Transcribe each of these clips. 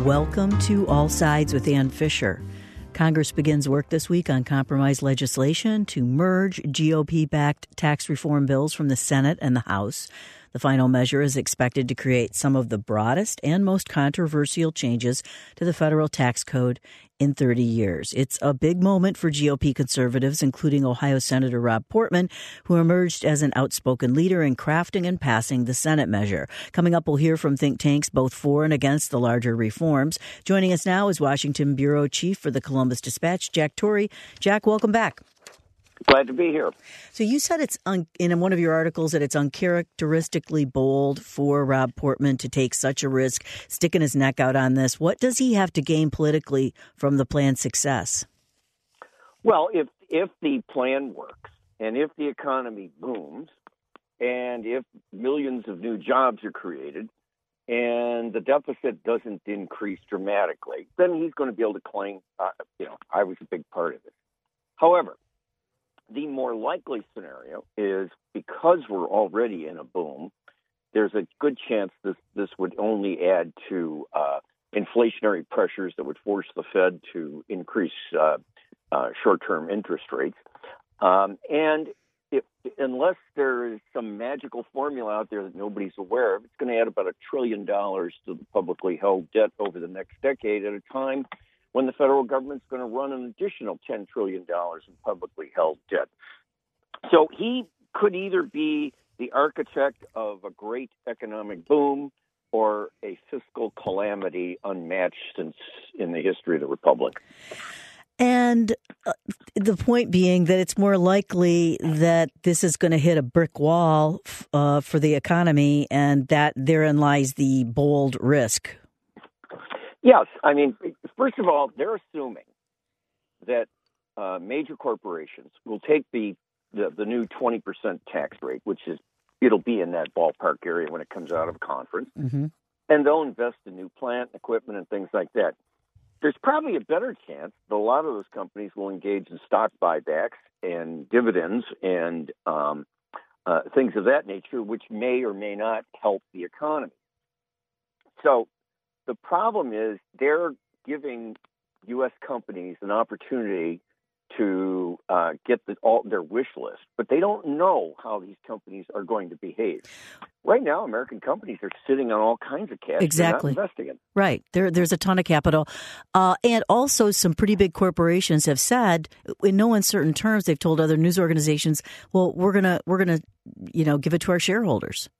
Welcome to All Sides with Ann Fisher. Congress begins work this week on compromise legislation to merge GOP-backed tax reform bills from the Senate and the House. The final measure is expected to create some of the broadest and most controversial changes to the federal tax code in 30 years. It's a big moment for GOP conservatives, including Ohio Senator Rob Portman, who emerged as an outspoken leader in crafting and passing the Senate measure. Coming up, we'll hear from think tanks both for and against the larger reforms. Joining us now is Washington Bureau Chief for the Columbus Dispatch, Jack Torrey. Jack, welcome back. Glad to be here. So you said it's in one of your articles that it's uncharacteristically bold for Rob Portman to take such a risk, sticking his neck out on this. What does he have to gain politically from the plan's success? Well, if the plan works and if the economy booms and if millions of new jobs are created and the deficit doesn't increase dramatically, then he's going to be able to claim, I was a big part of it. However, the more likely scenario is because we're already in a boom, there's a good chance this would only add to inflationary pressures that would force the Fed to increase short-term interest rates. And unless there is some magical formula out there that nobody's aware of, it's going to add about $1 trillion to the publicly held debt over the next decade at a time when the federal government's going to run an additional $10 trillion in publicly held debt. So he could either be the architect of a great economic boom or a fiscal calamity unmatched since in the history of the Republic. And the point being that it's more likely that this is going to hit a brick wall for the economy, and that therein lies the bold risk. Yes. I mean, first of all, they're assuming that major corporations will take the new 20% tax rate, which is it'll be in that ballpark area when it comes out of conference, and they'll invest in new plant, equipment, and things like that. There's probably a better chance that a lot of those companies will engage in stock buybacks and dividends and things of that nature, which may or may not help the economy. So the problem is they're giving U.S. companies an opportunity to get their wish list, but they don't know how these companies are going to behave. Right now, American companies are sitting on all kinds of cash. Exactly. They're not investing in. Right. There's a ton of capital. And also some pretty big corporations have said, in no uncertain terms, they've told other news organizations, well, we're gonna give it to our shareholders.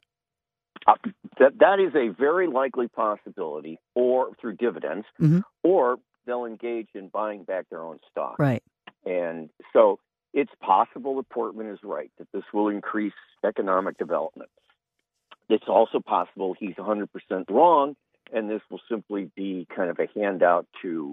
That is a very likely possibility, or through dividends, or they'll engage in buying back their own stock. Right. And so it's possible that Portman is right, that this will increase economic development. It's also possible he's 100% wrong, and this will simply be kind of a handout to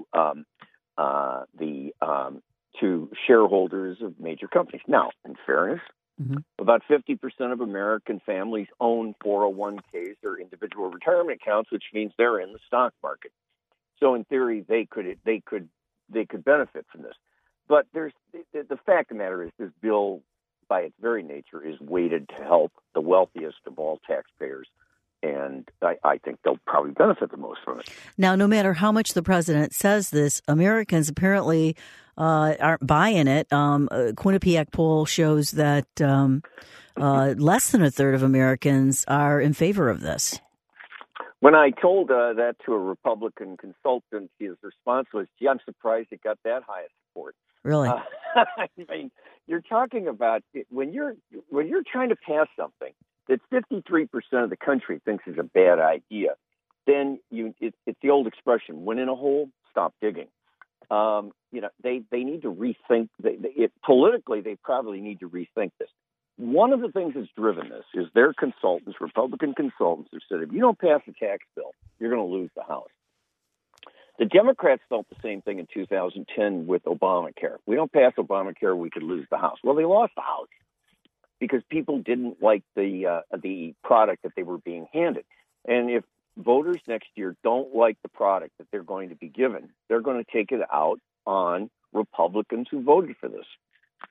to shareholders of major companies. Now, in fairness, about 50% of American families own 401ks or individual retirement accounts, which means they're in the stock market. So in theory, they could benefit from this. But there's the fact of the matter is this bill, by its very nature, is weighted to help the wealthiest of all taxpayers. And I think they'll probably benefit the most from it. Now, no matter how much the president says this, Americans apparently aren't buying it. Quinnipiac poll shows that less than a third of Americans are in favor of this. When I told that to a Republican consultant, his response was, "Gee, I'm surprised it got that high a support." Really? I mean, you're talking about when you're trying to pass something that 53% of the country thinks is a bad idea, then it's the old expression: "When in a hole, stop digging." They need to rethink. Politically, they probably need to rethink this. One of the things that's driven this is their consultants, Republican consultants, have said, if you don't pass a tax bill, you're going to lose the House. The Democrats felt the same thing in 2010 with Obamacare. We don't pass Obamacare, we could lose the House. Well, they lost the House because people didn't like the product that they were being handed. And if voters next year don't like the product that they're going to be given, they're going to take it out on Republicans who voted for this.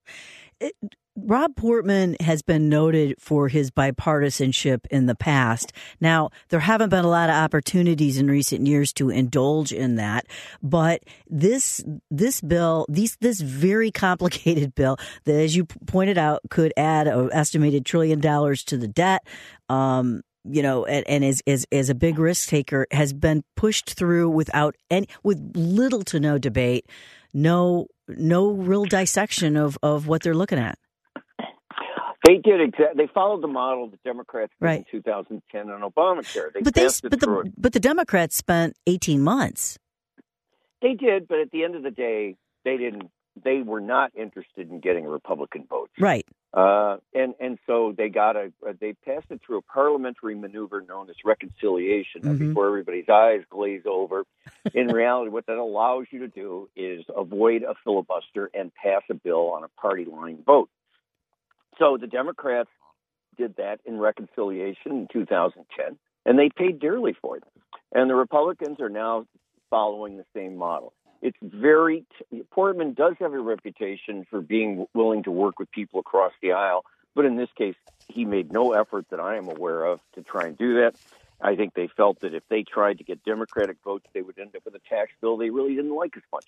Rob Portman has been noted for his bipartisanship in the past. Now, there haven't been a lot of opportunities in recent years to indulge in that, but this bill, this very complicated bill that, as you pointed out, could add an estimated $1 trillion to the debt, and as a big risk taker, has been pushed through with little to no debate, no real dissection of what they're looking at. They did They followed the model the Democrats did in 2010 on Obamacare. But the Democrats spent 18 months. They did, but at the end of the day, they were not interested in getting Republican votes. Right. And so they passed it through a parliamentary maneuver known as reconciliation before everybody's eyes glaze over. In reality, what that allows you to do is avoid a filibuster and pass a bill on a party line vote. So the Democrats did that in reconciliation in 2010, and they paid dearly for it. And the Republicans are now following the same model. It's Portman does have a reputation for being willing to work with people across the aisle, but in this case, he made no effort that I am aware of to try and do that. I think they felt that if they tried to get Democratic votes, they would end up with a tax bill they really didn't like as much.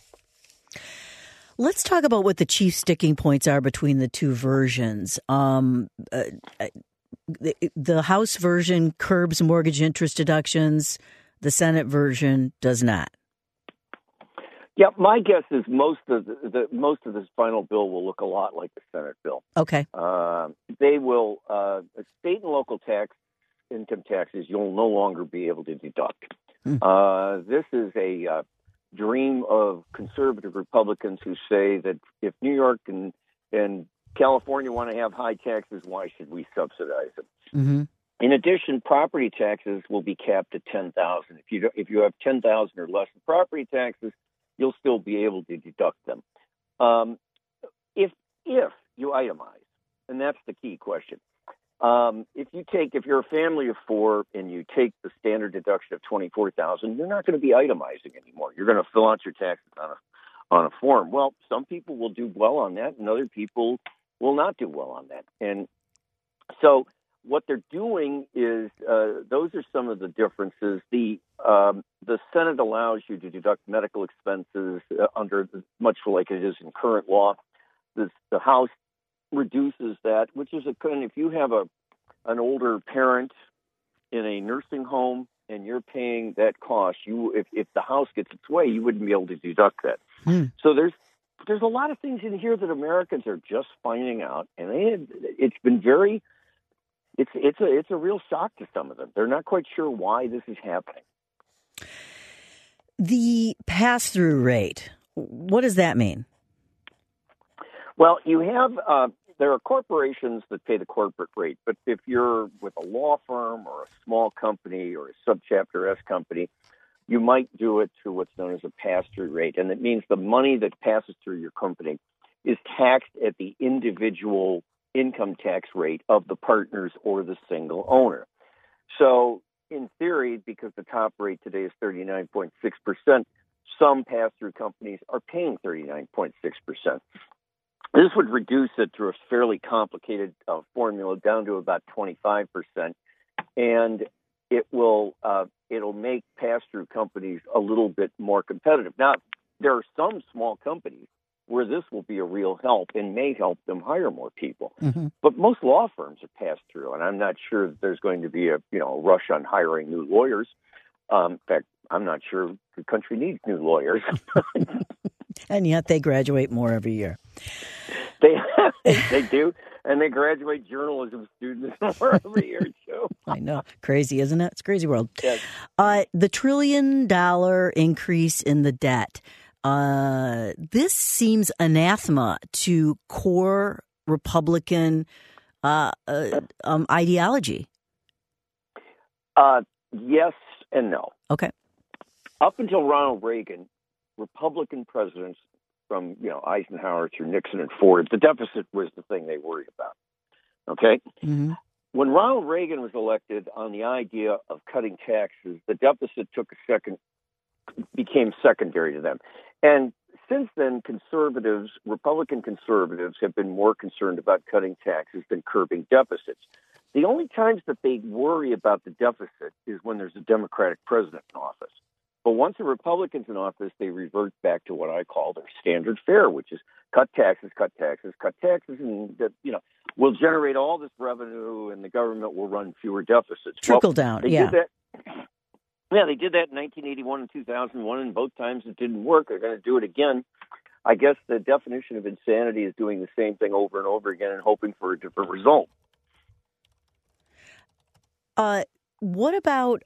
Let's talk about what the chief sticking points are between the two versions. The House version curbs mortgage interest deductions. The Senate version does not. Yeah, my guess is most of this final bill will look a lot like the Senate bill. Okay. They will state and local income taxes. You'll no longer be able to deduct. This is a dream of conservative Republicans who say that if New York and California want to have high taxes, why should we subsidize them? Mm-hmm. In addition, property taxes will be capped at $10,000. If you have $10,000 or less in property taxes, you'll still be able to deduct them. If you itemize, and that's the key question. If you're a family of four and you take the standard deduction of $24,000, you're not going to be itemizing anymore. You're going to fill out your taxes on a form. Well, some people will do well on that, and other people will not do well on that. And so what they're doing is those are some of the differences. The Senate allows you to deduct medical expenses much like it is in current law. The House reduces that, which is if you have an older parent in a nursing home and you're paying that cost, if the House gets its way, you wouldn't be able to deduct that. So there's a lot of things in here that Americans are just finding out, and it's been it's a real shock to some of them. They're not quite sure why this is happening. The pass-through rate, what does that mean? Well, you have there are corporations that pay the corporate rate, but if you're with a law firm or a small company or a subchapter S company, you might do it through what's known as a pass-through rate, and it means the money that passes through your company is taxed at the individual income tax rate of the partners or the single owner. So, in theory, because the top rate today is 39.6%, some pass-through companies are paying 39.6%. This would reduce it through a fairly complicated formula down to about 25%, and it'll make pass-through companies a little bit more competitive. Now, there are some small companies where this will be a real help and may help them hire more people. Mm-hmm. But most law firms are passed through, and I'm not sure that there's going to be a rush on hiring new lawyers. In fact, I'm not sure the country needs new lawyers. And yet they graduate more every year. They do, and they graduate journalism students more every year, too. I know. Crazy, isn't it? It's a crazy world. Yes. The $1 trillion increase in the debt, this seems anathema to core Republican ideology. Yes and no. Okay. Up until Ronald Reagan, Republican presidents from Eisenhower through Nixon and Ford, the deficit was the thing they worried about. Okay? Mm-hmm. When Ronald Reagan was elected on the idea of cutting taxes, the deficit became secondary to them. And since then, Republican conservatives, have been more concerned about cutting taxes than curbing deficits. The only times that they worry about the deficit is when there's a Democratic president in office. But once a Republican's in office, they revert back to what I call their standard fare, which is cut taxes, and we'll generate all this revenue, and the government will run fewer deficits. Trickle down, they did that. Yeah, they did that in 1981 and 2001, and both times it didn't work. They're going to do it again. I guess the definition of insanity is doing the same thing over and over again and hoping for a different result. What about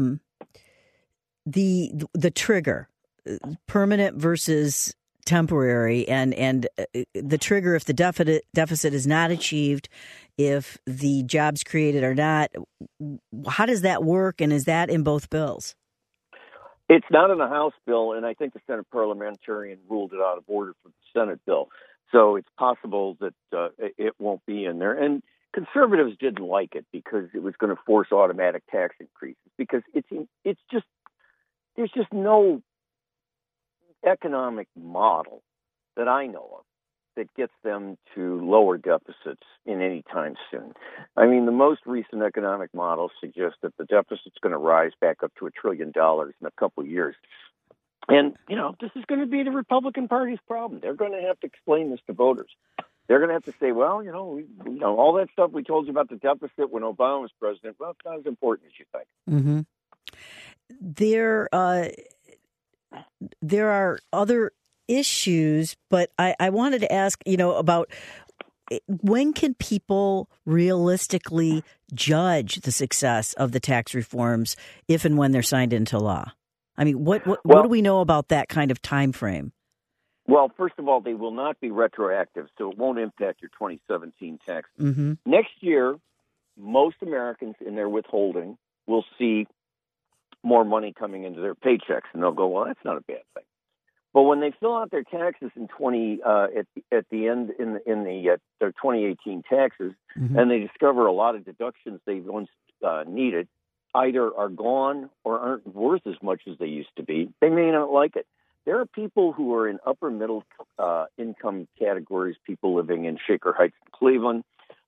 the trigger, permanent versus temporary, and the trigger if the deficit is not achieved, if the jobs created are not? How does that work, and is that in both bills? It's not in the House bill, and I think the Senate parliamentarian ruled it out of order for the Senate bill. So it's possible that it won't be in there. And conservatives didn't like it because it was going to force automatic tax increases, because there's just no economic model that I know of that gets them to lower deficits in any time soon. I mean, the most recent economic models suggest that the deficit's going to rise back up to $1 trillion in a couple of years. And, this is going to be the Republican Party's problem. They're going to have to explain this to voters. They're going to have to say, well, all that stuff we told you about the deficit when Obama was president, well, it's not as important as you think. Mm-hmm. There are other issues, but I wanted to ask, about when can people realistically judge the success of the tax reforms if and when they're signed into law? I mean, what do we know about that kind of time frame? Well, first of all, they will not be retroactive, so it won't impact your 2017 taxes. Mm-hmm. Next year, most Americans in their withholding will see more money coming into their paychecks, and they'll go, well, that's not a bad thing. But when they fill out their taxes in at the end in their 2018 taxes, mm-hmm. and they discover a lot of deductions they once needed either are gone or aren't worth as much as they used to be, they may not like it. There are people who are in upper middle income categories, people living in Shaker Heights, Cleveland,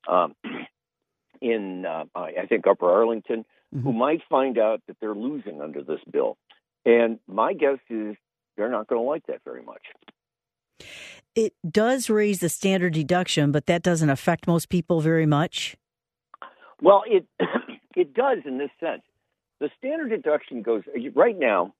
in I think Upper Arlington, mm-hmm. who might find out that they're losing under this bill. And my guess is they're not going to like that very much. It does raise the standard deduction, but that doesn't affect most people very much. Well, it does in this sense. The standard deduction goes right now.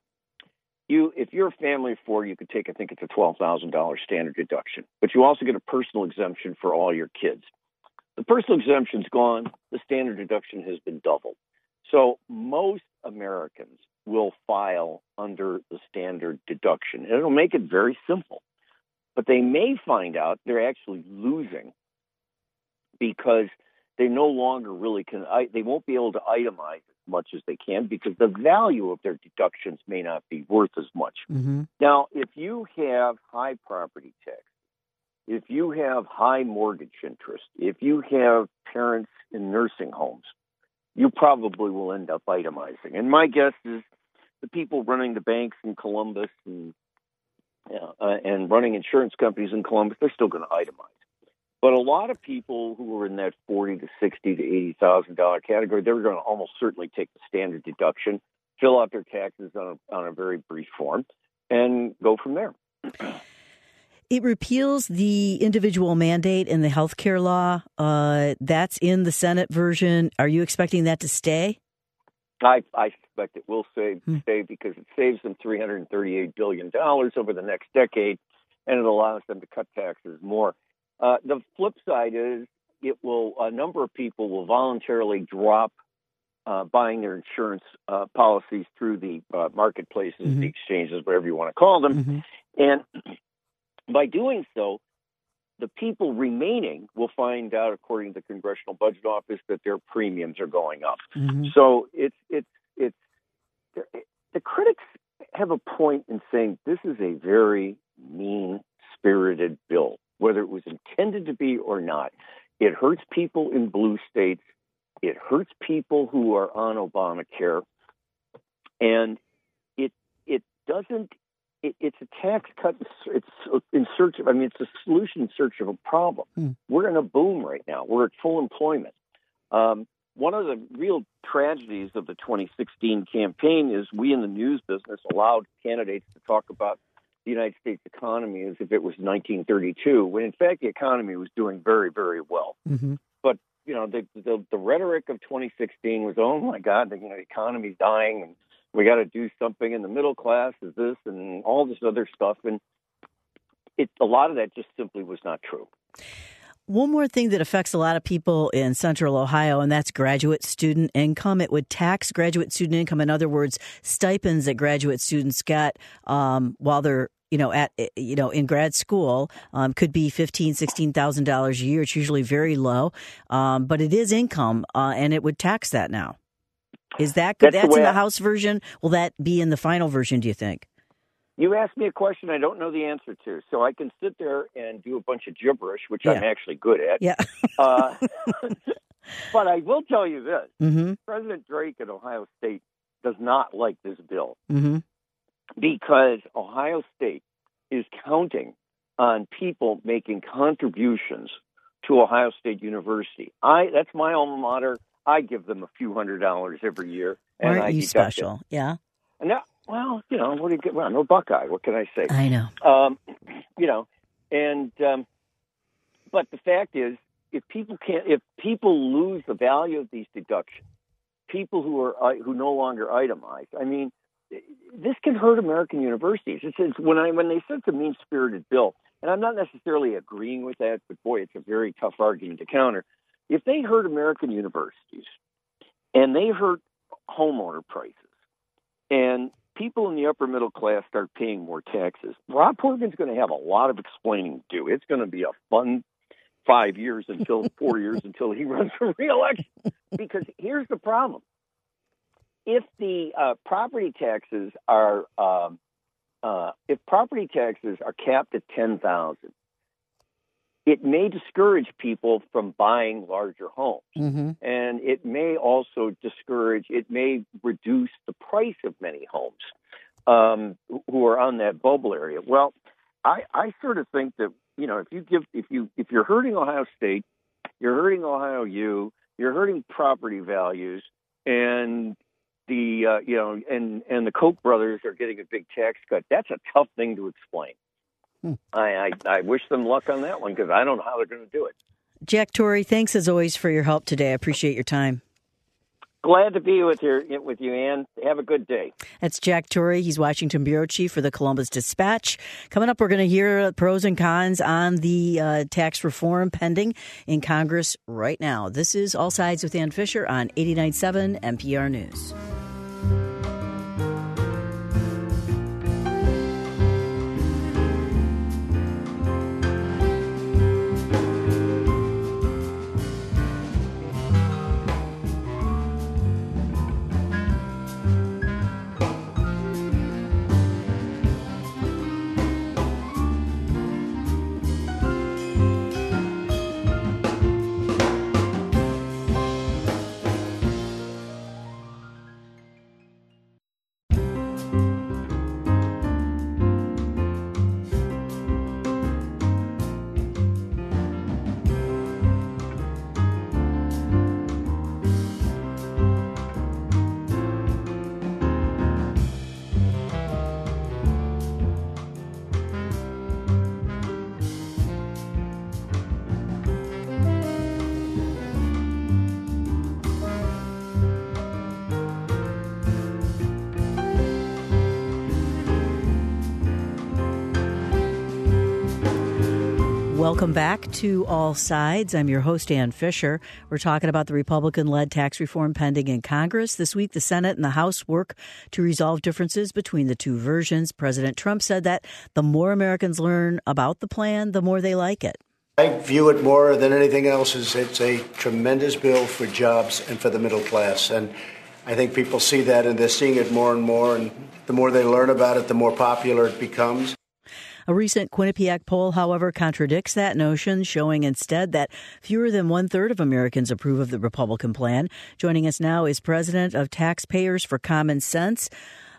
If you're a family of four, you could take, I think it's a $12,000 standard deduction, but you also get a personal exemption for all your kids. The personal exemption's gone. The standard deduction has been doubled. So most Americans will file under the standard deduction, and it'll make it very simple. But they may find out they're actually losing because they no longer really they won't be able to itemize as much as they can because the value of their deductions may not be worth as much. Mm-hmm. Now, if you have high property tax, if you have high mortgage interest, if you have parents in nursing homes, you probably will end up itemizing. And my guess is the people running the banks in Columbus and running insurance companies in Columbus, they're still going to itemize. But a lot of people who are in that $40,000 to $60,000 to $80,000 category, they're going to almost certainly take the standard deduction, fill out their taxes on a very brief form, and go from there. It repeals the individual mandate in the health care law. That's in the Senate version. Are you expecting that to stay? I suspect it will stay because it saves them $338 billion over the next decade, and it allows them to cut taxes more. The flip side is a number of people will voluntarily drop buying their insurance policies through the marketplaces, mm-hmm. the exchanges, whatever you want to call them. Mm-hmm. And by doing so, the people remaining will find out, according to the Congressional Budget Office, that their premiums are going up. Mm-hmm. So the critics have a point in saying this is a very mean-spirited bill, whether it was intended to be or not. It hurts people in blue states. It hurts people who are on Obamacare. And it doesn't it's a tax cut. It's in search of. I mean, it's a solution in search of a problem. We're in a boom right now. We're at full employment. One of the real tragedies of the 2016 campaign is we in the news business allowed candidates to talk about the United States economy as if it was 1932, when in fact the economy was doing very, very well. But the rhetoric of 2016 was, oh my God, the economy's dying, and we got to do something. And the middle class is this, and all this other stuff, and a lot of that just simply was not true. One more thing that affects a lot of people in Central Ohio, and that's graduate student income. It would tax graduate student income. In other words, stipends that graduate students get while they're in grad school could be $15,000, $16,000 a year. It's usually very low, but it is income, and it would tax that now. Is that good? That's in the House version. Will that be in the final version, do you think? You asked me a question I don't know the answer to, so I can sit there and do a bunch of gibberish, which I'm actually good at. Yeah. But I will tell you this. President Drake at Ohio State does not like this bill because Ohio State is counting on people making contributions to Ohio State University. That's my alma mater. I give them a few $100s every year. And Aren't you special? Yeah. And now, well, what do you get? Well, I'm a Buckeye. What can I say? I know. But the fact is, if people lose the value of these deductions, people who no longer itemize, I mean, this can hurt American universities. When they said it's a mean-spirited bill, and I'm not necessarily agreeing with that, but boy, it's a very tough argument to counter. If they hurt American universities and they hurt homeowner prices and people in the upper middle class start paying more taxes, Rob Portman's going to have a lot of explaining to do. It's going to be a fun 4 years until he runs for re-election. Because here's the problem. If the property taxes are capped at $10,000, it may discourage people from buying larger homes. And it may also reduce the price of many homes who are on that bubble area. Well, I sort of think that, if you're hurting Ohio State, you're hurting Ohio U, you're hurting property values, and the Koch brothers are getting a big tax cut. That's a tough thing to explain. I wish them luck on that one because I don't know how they're going to do it. Jack Torrey, thanks as always for your help today. I appreciate your time. Glad to be with you, Ann. Have a good day. That's Jack Torrey. He's Washington bureau chief for the Columbus Dispatch. Coming up, we're going to hear pros and cons on the tax reform pending in Congress right now. This is All Sides with Ann Fisher on 89.7 NPR News. Welcome back to All Sides. I'm your host, Ann Fisher. We're talking about the Republican-led tax reform pending in Congress. This week, the Senate and the House work to resolve differences between the two versions. President Trump said that the more Americans learn about the plan, the more they like it. I view it more than anything else as it's a tremendous bill for jobs and for the middle class. And I think people see that, and they're seeing it more and more. And the more they learn about it, the more popular it becomes. A recent Quinnipiac poll, however, contradicts that notion, showing instead that fewer than 1/3 of Americans approve of the Republican plan. Joining us now is President of Taxpayers for Common Sense,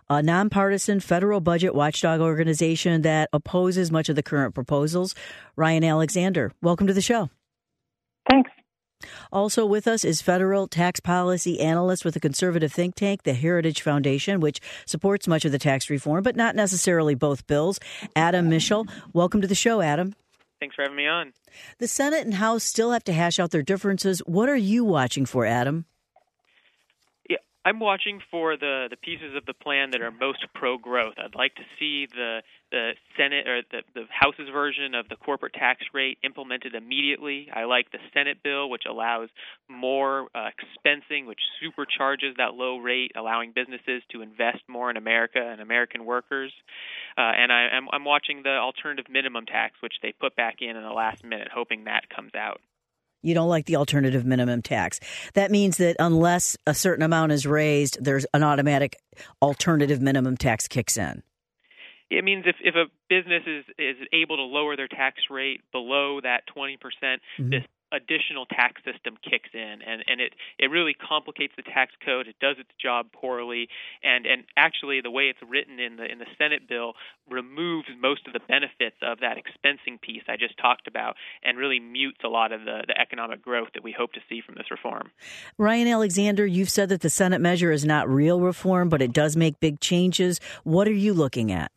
a nonpartisan federal budget watchdog organization that opposes much of the current proposals. Ryan Alexander, welcome to the show. Thanks. Also with us is federal tax policy analyst with the conservative think tank, the Heritage Foundation, which supports much of the tax reform, but not necessarily both bills. Adam Mischel, welcome to the show, Adam. Thanks for having me on. The Senate and House still have to hash out their differences. What are you watching for, Adam? I'm watching for the pieces of the plan that are most pro-growth. I'd like to see the Senate or the House's version of the corporate tax rate implemented immediately. I like the Senate bill, which allows more expensing, which supercharges that low rate, allowing businesses to invest more in America and American workers. And I'm watching the alternative minimum tax, which they put back in the last minute, hoping that comes out. You don't like the alternative minimum tax. That means that unless a certain amount is raised, there's an automatic alternative minimum tax kicks in. It means if a business is able to lower their tax rate below that 20%, this additional tax system kicks in, and it really complicates the tax code. It does its job poorly, and actually the way it's written in the Senate bill removes most of the benefits of that expensing piece I just talked about, and really mutes a lot of the economic growth that we hope to see from this reform. Ryan Alexander, you've said that the Senate measure is not real reform, but it does make big changes. What are you looking at?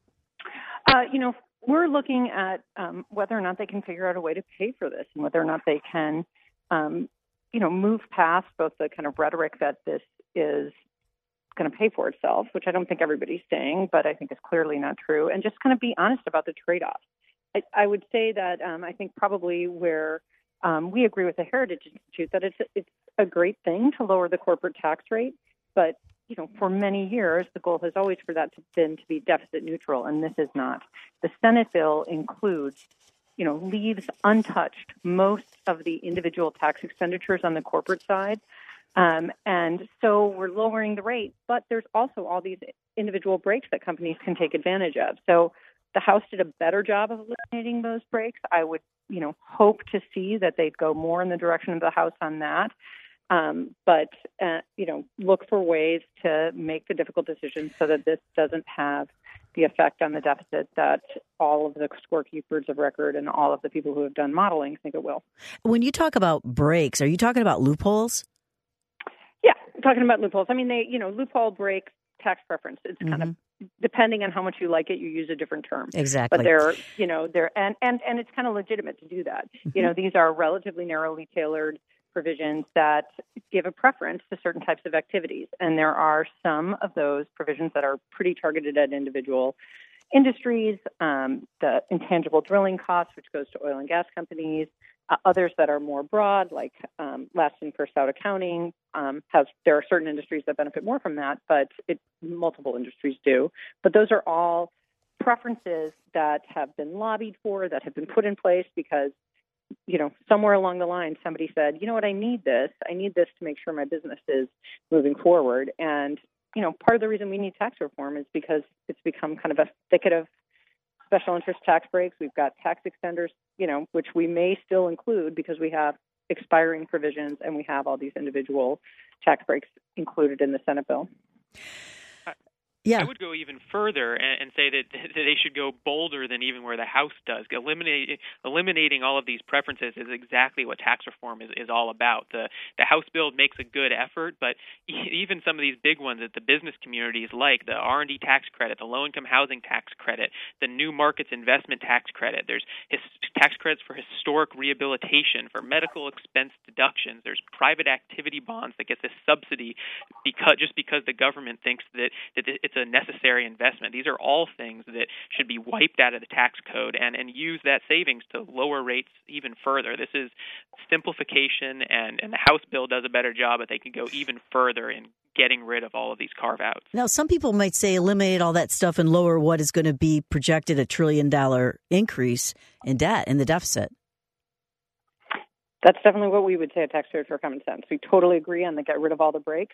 We're looking at whether or not they can figure out a way to pay for this, and whether or not they can, move past both the kind of rhetoric that this is going to pay for itself, which I don't think everybody's saying, but I think is clearly not true, and just kind of be honest about the trade-offs. I would say that I think probably where we agree with the Heritage Institute that it's a great thing to lower the corporate tax rate, but for many years, the goal has always for that been to be deficit neutral, and this is not. The Senate bill includes, leaves untouched most of the individual tax expenditures on the corporate side. And so we're lowering the rate, but there's also all these individual breaks that companies can take advantage of. So the House did a better job of eliminating those breaks. I would, hope to see that they'd go more in the direction of the House on that. But look for ways to make the difficult decisions so that this doesn't have the effect on the deficit that all of the scorekeepers of record and all of the people who have done modeling think it will. When you talk about breaks, are you talking about loopholes? Yeah, I'm talking about loopholes. I mean, loophole breaks, tax preference. It's kind of depending on how much you like it, you use a different term. Exactly. But they're and it's kind of legitimate to do that. These are relatively narrowly tailored provisions that give a preference to certain types of activities. And there are some of those provisions that are pretty targeted at individual industries, the intangible drilling costs, which goes to oil and gas companies, others that are more broad, like last in, first out accounting. There are certain industries that benefit more from that, but multiple industries do. But those are all preferences that have been lobbied for, that have been put in place because somewhere along the line, somebody said, I need this to make sure my business is moving forward. And, part of the reason we need tax reform is because it's become kind of a thicket of special interest tax breaks. We've got tax extenders, which we may still include because we have expiring provisions and we have all these individual tax breaks included in the Senate bill. Yeah. I would go even further and say that they should go bolder than even where the House does. Eliminating all of these preferences is exactly what tax reform is all about. The House bill makes a good effort, but even some of these big ones that the business communities like, the R&D tax credit, the low-income housing tax credit, the new markets investment tax credit, there's tax credits for historic rehabilitation, for medical expense deductions, there's private activity bonds that get this subsidy because the government thinks that it's a necessary investment. These are all things that should be wiped out of the tax code and use that savings to lower rates even further. This is simplification, and the House bill does a better job, but they can go even further in getting rid of all of these carve-outs. Now, some people might say eliminate all that stuff and lower what is going to be projected $1 trillion increase in debt, in the deficit. That's definitely what we would say at Taxpayers for Common Sense. We totally agree on the get rid of all the breaks.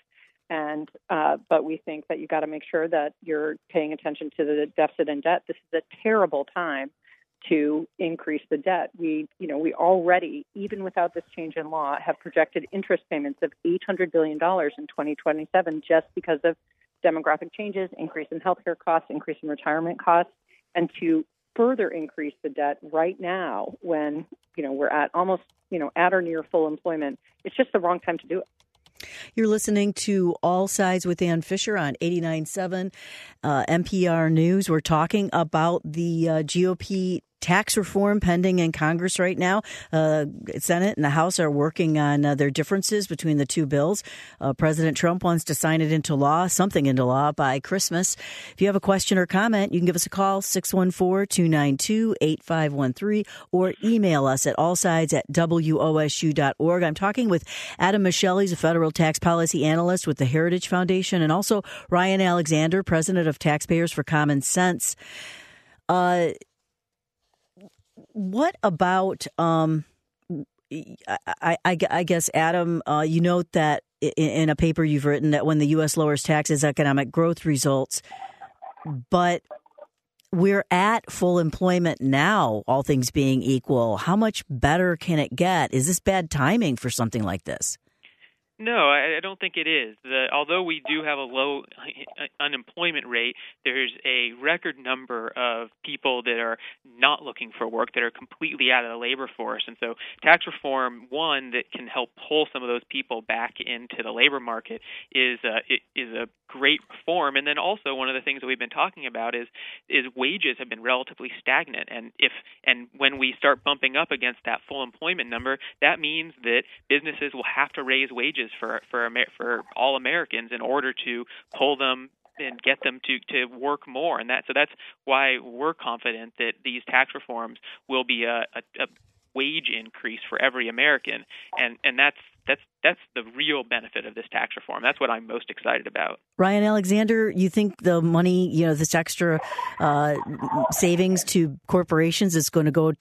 But we think that you got to make sure that you're paying attention to the deficit and debt. This is a terrible time to increase the debt. We already, even without this change in law, have projected interest payments of $800 billion in 2027 just because of demographic changes, increase in healthcare costs, increase in retirement costs, and to further increase the debt right now when, we're at almost, at or near full employment. It's just the wrong time to do it. You're listening to All Sides with Ann Fisher on 89.7 NPR News. We're talking about the GOP tax reform pending in Congress right now. Senate and the House are working on their differences between the two bills. President Trump wants to sign it into law, something into law, by Christmas. If you have a question or comment, you can give us a call, 614-292-8513, or email us at allsides@wosu.org. I'm talking with Adam Michel. He's a federal tax policy analyst with the Heritage Foundation, and also Ryan Alexander, president of Taxpayers for Common Sense. What about, I guess, Adam, you note that in a paper you've written that when the U.S. lowers taxes, economic growth results, but we're at full employment now, all things being equal. How much better can it get? Is this bad timing for something like this? No, I don't think it is. Although we do have a low unemployment rate, there's a record number of people that are not looking for work, that are completely out of the labor force. And so tax reform, one, that can help pull some of those people back into the labor market is a great reform. And then also one of the things that we've been talking about is wages have been relatively stagnant. And when we start bumping up against that full employment number, that means that businesses will have to raise wages for all Americans in order to pull them and get them to work more. And that's why we're confident that these tax reforms will be a wage increase for every American. And that's the real benefit of this tax reform. That's what I'm most excited about. Ryan Alexander, you think the money, this extra savings to corporations is going to go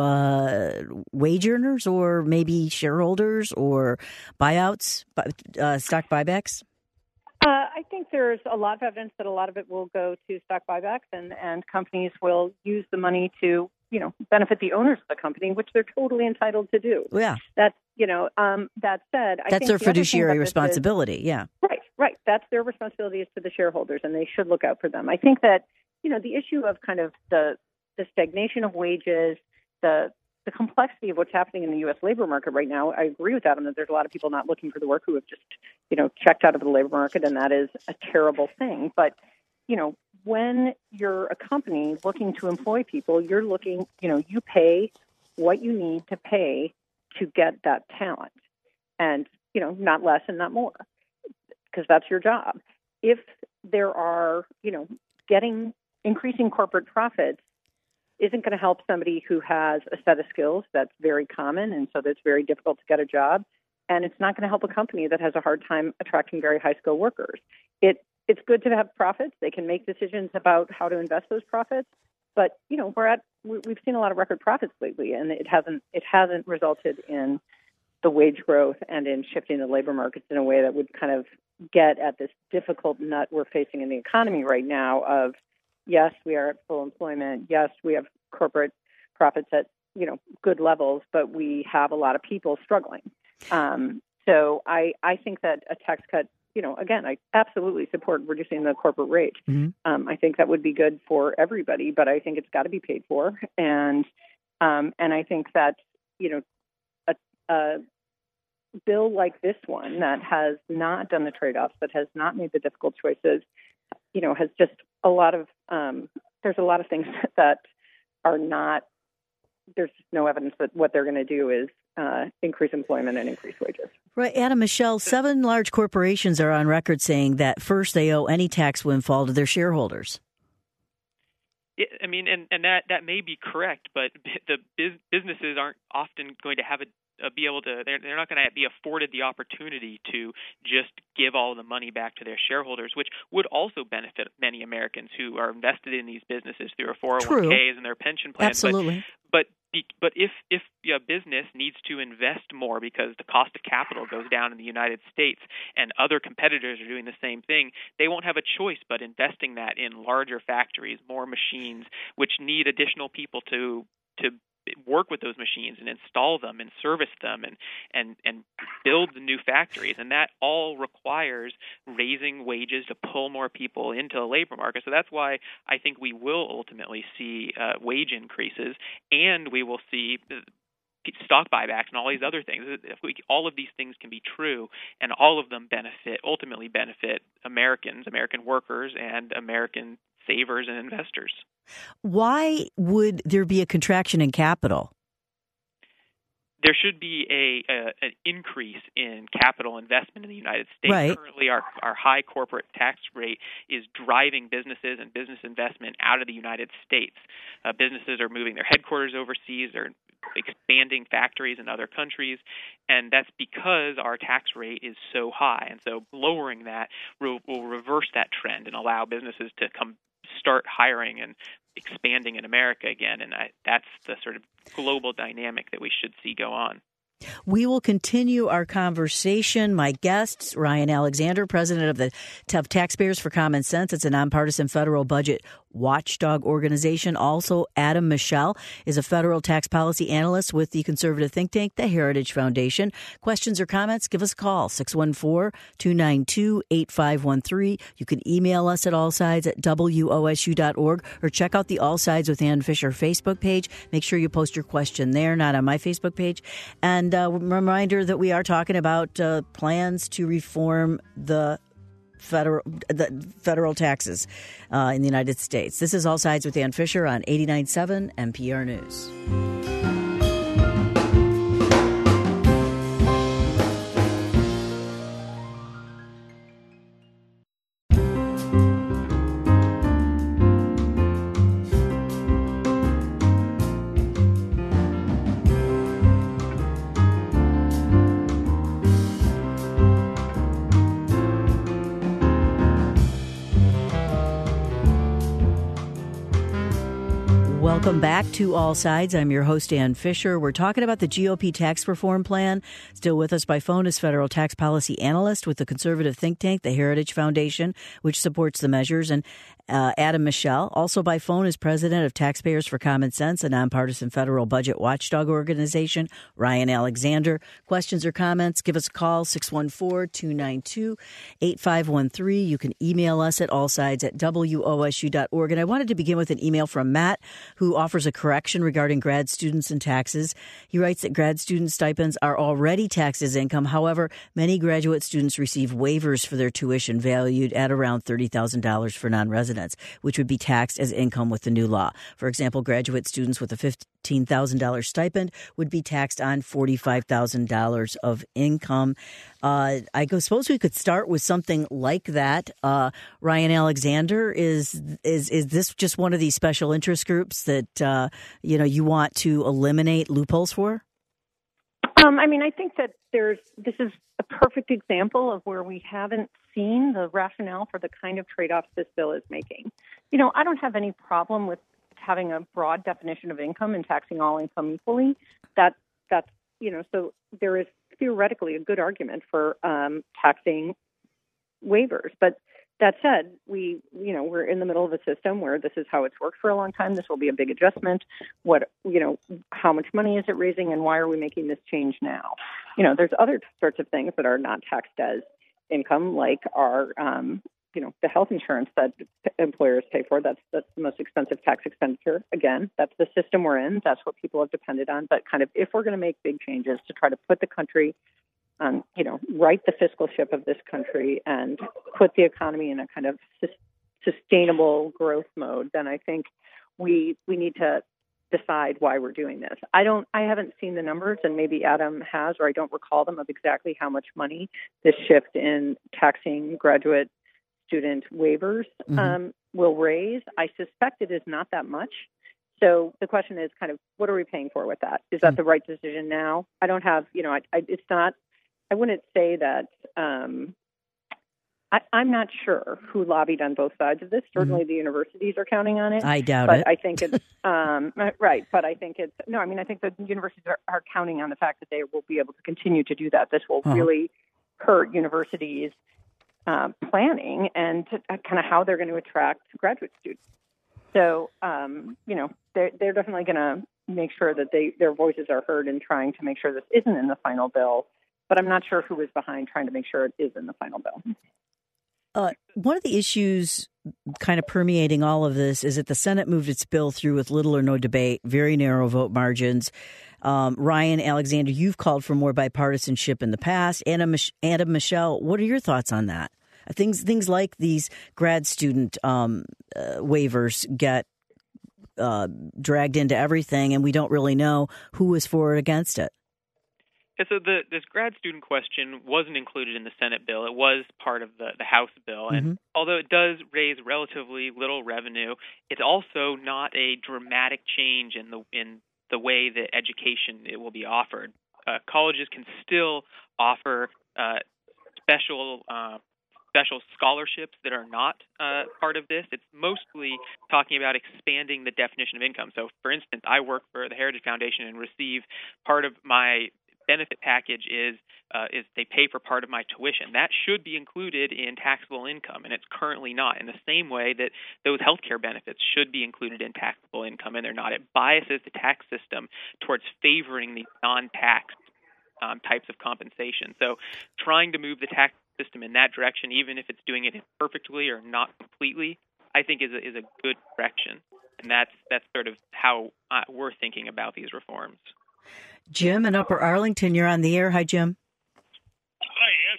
to wage earners or maybe shareholders or buyouts, stock buybacks? I think there's a lot of evidence that a lot of it will go to stock buybacks, and companies will use the money to benefit the owners of the company, which they're totally entitled to do. Yeah. That said, I that's think their fiduciary responsibility. Yeah. Right. That's their responsibility is to the shareholders, and they should look out for them. I think that, the issue of kind of the stagnation of wages, the complexity of what's happening in the U.S. labor market right now, I agree with Adam that there's a lot of people not looking for the work who have just, checked out of the labor market, and that is a terrible thing. But, when you're a company looking to employ people, you're looking, you pay what you need to pay to get that talent, and, not less and not more, because that's your job. If there are, increasing corporate profits isn't going to help somebody who has a set of skills that's very common, and so that's very difficult to get a job. And it's not going to help a company that has a hard time attracting very high-skilled workers. It's good to have profits. They can make decisions about how to invest those profits. But, we've seen a lot of record profits lately, and it hasn't resulted in the wage growth and in shifting the labor markets in a way that would kind of get at this difficult nut we're facing in the economy right now of, yes, we are at full employment. Yes, we have corporate profits at, good levels, but we have a lot of people struggling. So I think that a tax cut, again, I absolutely support reducing the corporate rate. Mm-hmm. I think that would be good for everybody, but I think it's got to be paid for. And I think that, a bill like this one that has not done the trade-offs, that has not made the difficult choices, has just a lot of, there's a lot of things that are not, there's just no evidence that what they're going to do is increase employment and increase wages. Right. Adam Michel, 7 large corporations are on record saying that first they owe any tax windfall to their shareholders. I mean, and that may be correct, but the businesses aren't often going to have they're not going to be afforded the opportunity to just give all the money back to their shareholders, which would also benefit many Americans who are invested in these businesses through their 401ks and their pension plans. Absolutely. But if a business needs to invest more because the cost of capital goes down in the United States and other competitors are doing the same thing, they won't have a choice but investing that in larger factories, more machines, which need additional people to work with those machines and install them and service them and build the new factories. And that all requires raising wages to pull more people into the labor market. So that's why I think we will ultimately see wage increases, and we will see stock buybacks and all these other things. All of these things can be true, and all of them ultimately benefit Americans, American workers, and American savers and investors. Why would there be a contraction in capital? There should be an increase in capital investment in the United States. Right. Currently, our high corporate tax rate is driving businesses and business investment out of the United States. Businesses are moving their headquarters overseas. They're expanding factories in other countries, and that's because our tax rate is so high. And so lowering that will reverse that trend and allow businesses to start hiring and expanding in America again. And that's the sort of global dynamic that we should see go on. We will continue our conversation. My guests, Ryan Alexander, president of the Taxpayers for Common Sense. It's a nonpartisan federal budget watchdog organization. Also, Adam Michel is a federal tax policy analyst with the conservative think tank, the Heritage Foundation. Questions or comments? Give us a call, 614-292-8513. You can email us at allsides@wosu.org or check out the All Sides with Ann Fisher Facebook page. Make sure you post your question there, not on my Facebook page. And a reminder that we are talking about plans to reform the federal taxes in the United States. This is All Sides with Ann Fisher on 89.7 NPR News. Welcome back to All Sides. I'm your host, Ann Fisher. We're talking about the GOP tax reform plan. Still with us by phone is federal tax policy analyst with the conservative think tank, the Heritage Foundation, which supports the measures, and Adam Michel. Also by phone is president of Taxpayers for Common Sense, a nonpartisan federal budget watchdog organization, Ryan Alexander. Questions or comments, give us a call, 614-292-8513. You can email us at allsides@wosu.org. And I wanted to begin with an email from Matt, who offers a correction regarding grad students and taxes. He writes that grad student stipends are already taxed as income. However, many graduate students receive waivers for their tuition valued at around $30,000 for non-residents, which would be taxed as income with the new law. For example, graduate students with a $15,000 stipend would be taxed on $45,000 of income. I suppose we could start with something like that. Ryan Alexander, is this just one of these special interest groups that you want to eliminate loopholes for? I think that this is a perfect example of where we haven't seen the rationale for the kind of trade-offs this bill is making. I don't have any problem with having a broad definition of income and taxing all income equally. So there is theoretically a good argument for taxing waivers. But that said, we're in the middle of a system where this is how it's worked for a long time. This will be a big adjustment. How much money is it raising, and why are we making this change now? There's other sorts of things that are not taxed as income, like our the health insurance that employers pay for. That's the most expensive tax expenditure. Again, that's the system we're in. That's what people have depended on. But kind of if we're going to make big changes to try to put the country on, right the fiscal ship of this country and put the economy in a kind of sustainable growth mode, then I think we need to decide why we're doing this. I haven't seen the numbers, and maybe Adam has, or I don't recall them, of exactly how much money this shift in taxing graduate student waivers will raise. I suspect it is not that much. So the question is kind of, what are we paying for with that? Is that the right decision now? I don't have, it's not, I wouldn't say that, I'm not sure who lobbied on both sides of this. Certainly the universities are counting on it. I doubt but it. I think it's, right. But I think it's, I think the universities are counting on the fact that they will be able to continue to do that. This will really hurt universities' planning and kind of how they're going to attract graduate students. So, they're definitely going to make sure that their voices are heard in trying to make sure this isn't in the final bill. But I'm not sure who is behind trying to make sure it is in the final bill. One of the issues kind of permeating all of this is that the Senate moved its bill through with little or no debate, very narrow vote margins. Ryan, Alexander, you've called for more bipartisanship in the past. Adam, Michelle, what are your thoughts on that? Things like these grad student waivers get dragged into everything, and we don't really know who is for or against it. Yeah, so this grad student question wasn't included in the Senate bill. It was part of the House bill. And although it does raise relatively little revenue, it's also not a dramatic change in the way that education it will be offered. Colleges can still offer special scholarships that are not part of this. It's mostly talking about expanding the definition of income. So, for instance, I work for the Heritage Foundation and receive part of my benefit package is they pay for part of my tuition. That should be included in taxable income, and it's currently not. In the same way that those healthcare benefits should be included in taxable income, and they're not. It biases the tax system towards favoring the non-tax types of compensation. So, trying to move the tax system in that direction, even if it's doing it imperfectly or not completely, I think is a good direction, and that's sort of how we're thinking about these reforms. Jim in Upper Arlington, you're on the air. Hi, Jim. Hi, Ann.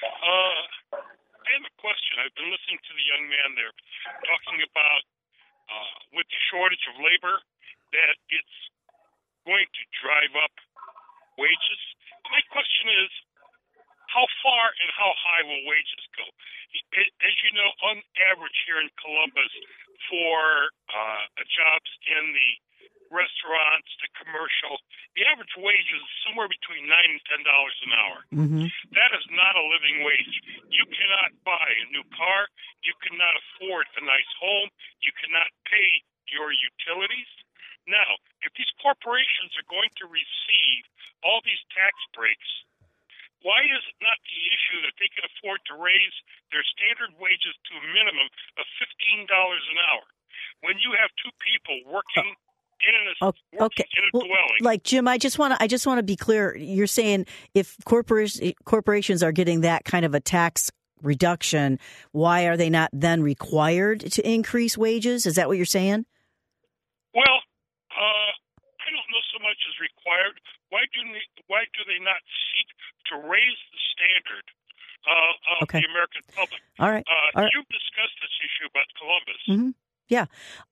I have a question. I've been listening to the young man there talking about with the shortage of labor that it's going to drive up wages. My question is, how far and how high will wages go? As you know, on average here in Columbus, for jobs in the restaurants, the commercial, the average wage is somewhere between $9 and $10 an hour. That is not a living wage. You cannot buy a new car. You cannot afford a nice home. You cannot pay your utilities. Now, if these corporations are going to receive all these tax breaks, why is it not the issue that they can afford to raise their standard wages to a minimum of $15 an hour? When you have two people working in a dwelling. Like Jim, I just want to be clear. You're saying if corporations are getting that kind of a tax reduction, why are they not then required to increase wages? Is that what you're saying? Well, I don't know so much as required. Why do they not seek to raise the standard of the American public? All right. You've discussed this issue about Columbus. Yeah.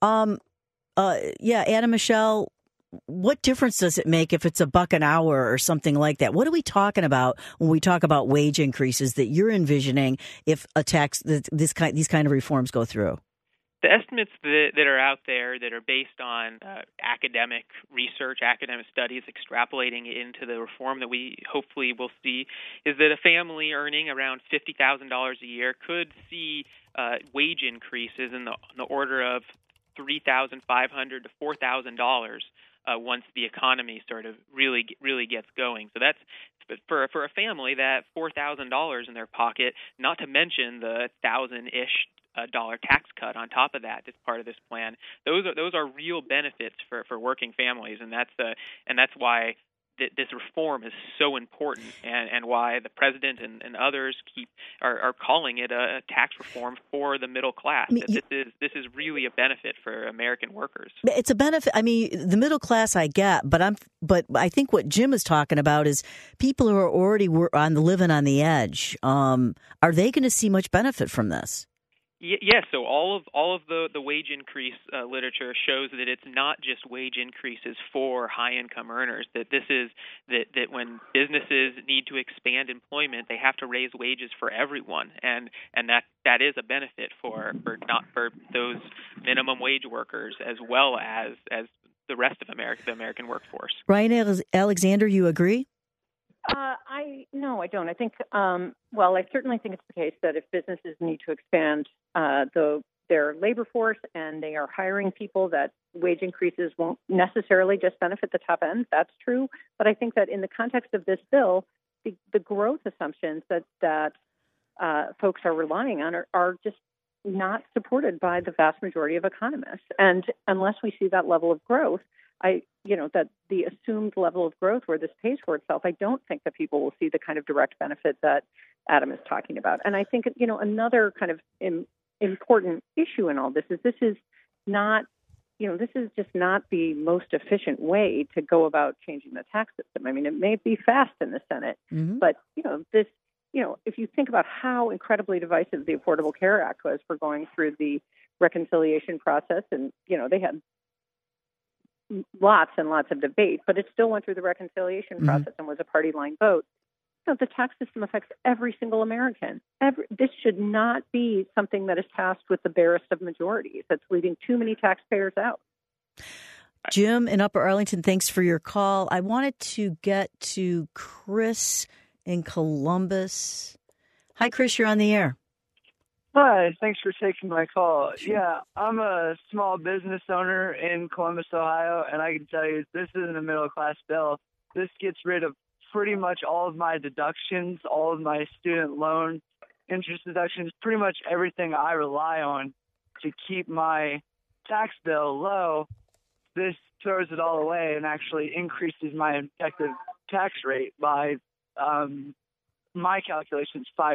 Anna Michelle, what difference does it make if it's $1 an hour or something like that? What are we talking about when we talk about wage increases that you're envisioning if these kind of reforms go through? The estimates that are out there that are based on academic research, academic studies, extrapolating into the reform that we hopefully will see, is that a family earning around $50,000 a year could see wage increases in the order of $3,500 to $4,000 once the economy sort of really gets going. So that's for a family, that $4,000 in their pocket, not to mention the $1,000-ish dollar tax cut on top of that. That's part of this plan. Those are real benefits for working families, and that's why this reform is so important, and why the president and others are calling it a tax reform for the middle class. This is really a benefit for American workers. It's a benefit. I mean, the middle class I get, but I think what Jim is talking about is people who are already living on the edge. Are they going to see much benefit from this? Yes, so all of the wage increase literature shows that it's not just wage increases for high income earners. That this is that when businesses need to expand employment, they have to raise wages for everyone, and that is a benefit for those minimum wage workers as well as the rest of America, the American workforce. Ryan Alexander, you agree? No, I don't. I think, I certainly think it's the case that if businesses need to expand their labor force and they are hiring people, that wage increases won't necessarily just benefit the top end. That's true. But I think that in the context of this bill, the growth assumptions that folks are relying on are just not supported by the vast majority of economists. And unless we see that level of growth, that the assumed level of growth where this pays for itself, I don't think that people will see the kind of direct benefit that Adam is talking about. And I think, another kind of important issue in all this is not, this is just not the most efficient way to go about changing the tax system. I mean, it may be fast in the Senate, but, this, if you think about how incredibly divisive the Affordable Care Act was for going through the reconciliation process, and, they had lots and lots of debate, but it still went through the reconciliation process and was a party line vote. The tax system affects every single American. This should not be something that is passed with the barest of majorities. That's leaving too many taxpayers out. Jim in Upper Arlington, thanks for your call. I wanted to get to Chris in Columbus. Hi, Chris, you're on the air. Hi, thanks for taking my call. Yeah, I'm a small business owner in Columbus, Ohio, and I can tell you this isn't a middle-class bill. This gets rid of pretty much all of my deductions, all of my student loan interest deductions, pretty much everything I rely on to keep my tax bill low. This throws it all away and actually increases my effective tax rate by, my calculations, 5%.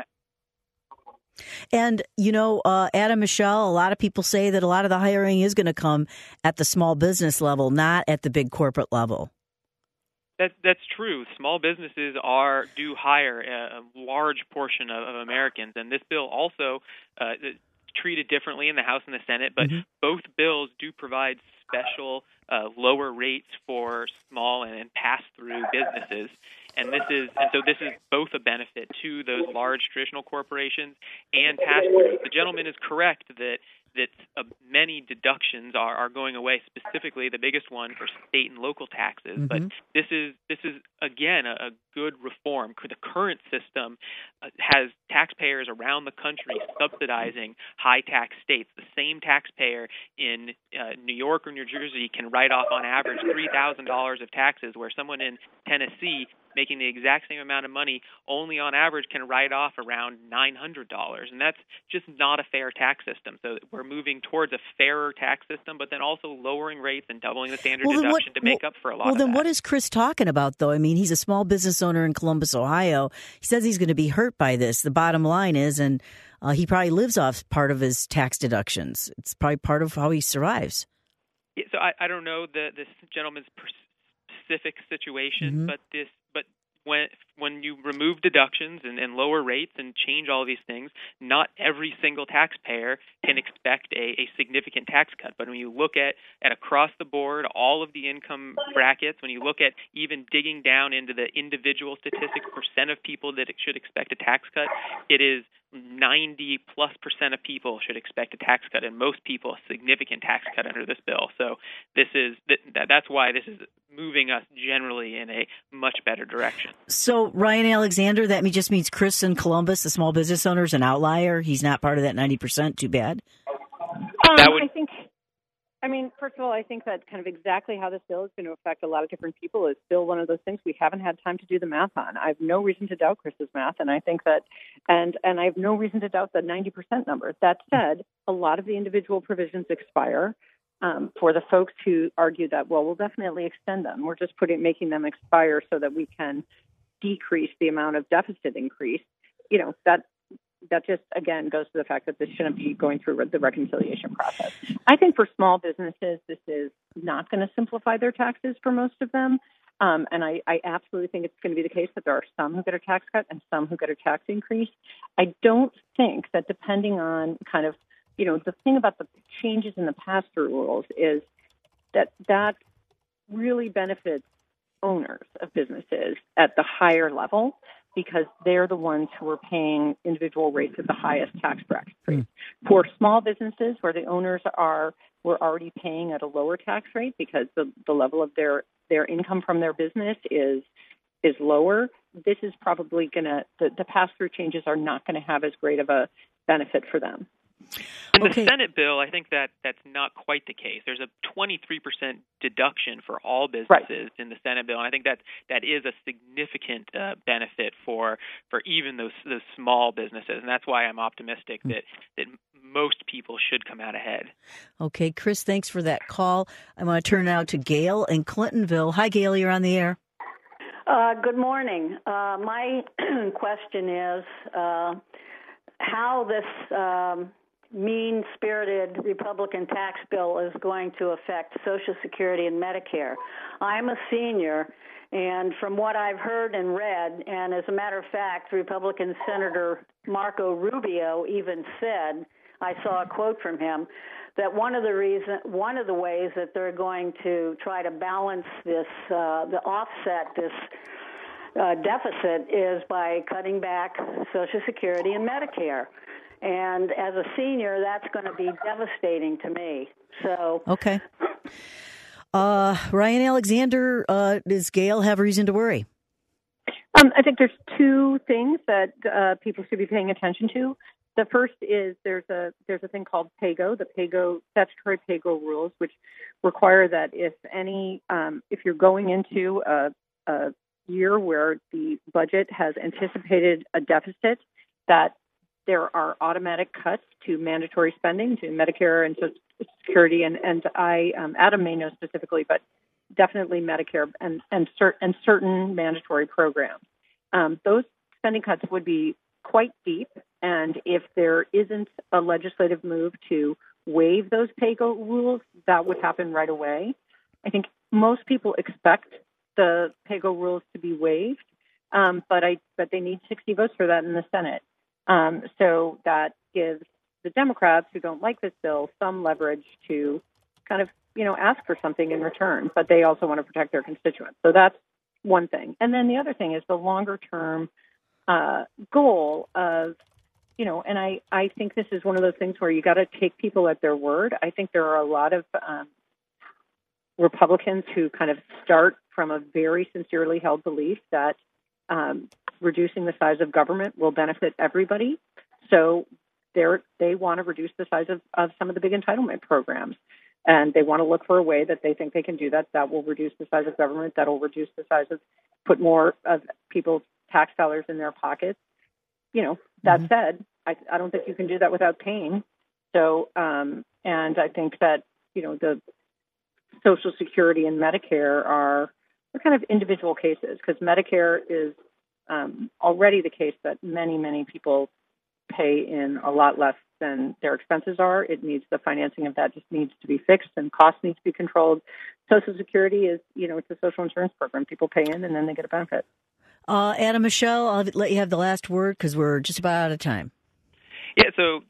And, Adam, Michelle, a lot of people say that a lot of the hiring is going to come at the small business level, not at the big corporate level. That's true. Small businesses do hire a large portion of Americans, and this bill also treated differently in the House and the Senate, but both bills do provide special lower rates for small and pass-through businesses. And so this is both a benefit to those large traditional corporations and pass-throughs. The gentleman is correct that many deductions are going away, specifically the biggest one for state and local taxes. But this is again a good reform. The current system has taxpayers around the country subsidizing high tax states. The same taxpayer in New York or New Jersey can write off on average $3,000 of taxes, where someone in Tennessee making the exact same amount of money only on average can write off around $900. And that's just not a fair tax system. So we're moving towards a fairer tax system, but then also lowering rates and doubling the standard deduction to make up for a lot of that. Well, then what is Chris talking about, though? I mean, he's a small business owner in Columbus, Ohio. He says he's going to be hurt by this. The bottom line is, and he probably lives off part of his tax deductions. It's probably part of how he survives. Yeah, so I don't know this gentleman's specific situation, but when you remove deductions and lower rates and change all these things, not every single taxpayer can expect a significant tax cut. But when you look at across the board, all of the income brackets, when you look at even digging down into the individual statistics, percent of people that should expect a tax cut, it is 90+% of people should expect a tax cut, and most people a significant tax cut under this bill. So that's why this is moving us generally in a much better direction. So Ryan Alexander, that just means Chris in Columbus, the small business owner, is an outlier. He's not part of that 90%. Too bad. First of all, I think that kind of exactly how this bill is going to affect a lot of different people is still one of those things we haven't had time to do the math on. I have no reason to doubt Chris's math, and I think that, and I have no reason to doubt the 90% number. That said, a lot of the individual provisions expire. For the folks who argue that, well, we'll definitely extend them. We're just making them expire so that we can decrease the amount of deficit increase. That just, again, goes to the fact that this shouldn't be going through the reconciliation process. I think for small businesses, this is not going to simplify their taxes for most of them. And I absolutely think it's going to be the case that there are some who get a tax cut and some who get a tax increase. I don't think that depending on kind of, the thing about the changes in the pass-through rules is that really benefits owners of businesses at the higher level, because they're the ones who are paying individual rates at the highest tax bracket. For small businesses where the owners were already paying at a lower tax rate because the level of their income from their business is lower, this is probably the pass-through changes are not going to have as great of a benefit for them. In the Senate bill, I think that's not quite the case. There's a 23% deduction for all businesses in the Senate bill, and I think that is a significant benefit for even those small businesses, and that's why I'm optimistic that most people should come out ahead. Okay, Chris, thanks for that call. I want to turn now to Gail in Clintonville. Hi, Gail, you're on the air. Good morning. My question is how this mean-spirited Republican tax bill is going to affect Social Security and Medicare. I'm a senior, and from what I've heard and read, and as a matter of fact, Republican Senator Marco Rubio even said, I saw a quote from him, that one of the ways that they're going to try to balance this, offset this deficit is by cutting back Social Security and Medicare. And as a senior, that's going to be devastating to me. So okay. Ryan Alexander, does Gail have reason to worry? I think there's two things that people should be paying attention to. The first is there's a thing called PAYGO, the statutory PAYGO rules, which require that if you're going into a year where the budget has anticipated a deficit, that there are automatic cuts to mandatory spending, to Medicare and Social Security, and Adam may know specifically, but definitely Medicare and certain mandatory programs. Those spending cuts would be quite deep, and if there isn't a legislative move to waive those PAYGO rules, that would happen right away. I think most people expect the PAYGO rules to be waived, but they need 60 votes for that in the Senate. So that gives the Democrats who don't like this bill some leverage to kind of, ask for something in return, but they also want to protect their constituents. So that's one thing. And then the other thing is the longer term goal of, and I think this is one of those things where you got to take people at their word. I think there are a lot of Republicans who kind of start from a very sincerely held belief that reducing the size of government will benefit everybody. So they want to reduce the size of some of the big entitlement programs. And they want to look for a way that they think they can do that will reduce the size of government, that will reduce the size of, put more of people's tax dollars in their pockets. That said, I don't think you can do that without pain. So, and I think that, the Social Security and Medicare are kind of individual cases, because Medicare is already the case that many, many people pay in a lot less than their expenses are. It needs, the financing of that just needs to be fixed, and costs need to be controlled. Social Security is, it's a social insurance program. People pay in and then they get a benefit. Adam, Michelle, I'll let you have the last word because we're just about out of time. Yeah, so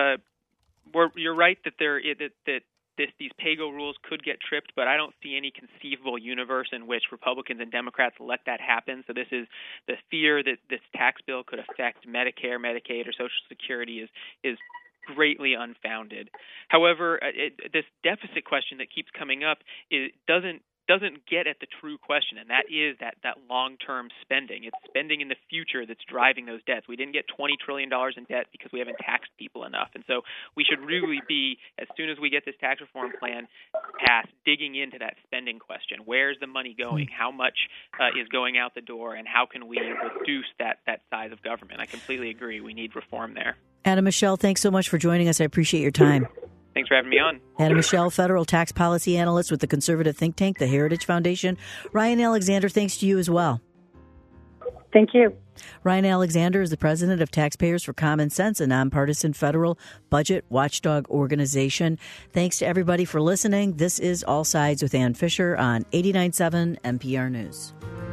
you're right that these PAYGO rules could get tripped, but I don't see any conceivable universe in which Republicans and Democrats let that happen. So this is the fear that this tax bill could affect Medicare, Medicaid, or Social Security is greatly unfounded. However, this deficit question that keeps coming up doesn't get at the true question, and that is that long-term spending. It's spending in the future that's driving those debts. We didn't get $20 trillion in debt because we haven't taxed people enough. And so we should really be, as soon as we get this tax reform plan passed, digging into that spending question. Where's the money going? How much is going out the door? And how can we reduce that size of government? I completely agree. We need reform there. Adam, Michelle, thanks so much for joining us. I appreciate your time. Thanks for having me on. Adam Michelle, federal tax policy analyst with the conservative think tank, the Heritage Foundation. Ryan Alexander, thanks to you as well. Thank you. Ryan Alexander is the president of Taxpayers for Common Sense, a nonpartisan federal budget watchdog organization. Thanks to everybody for listening. This is All Sides with Ann Fisher on 89.7 NPR News.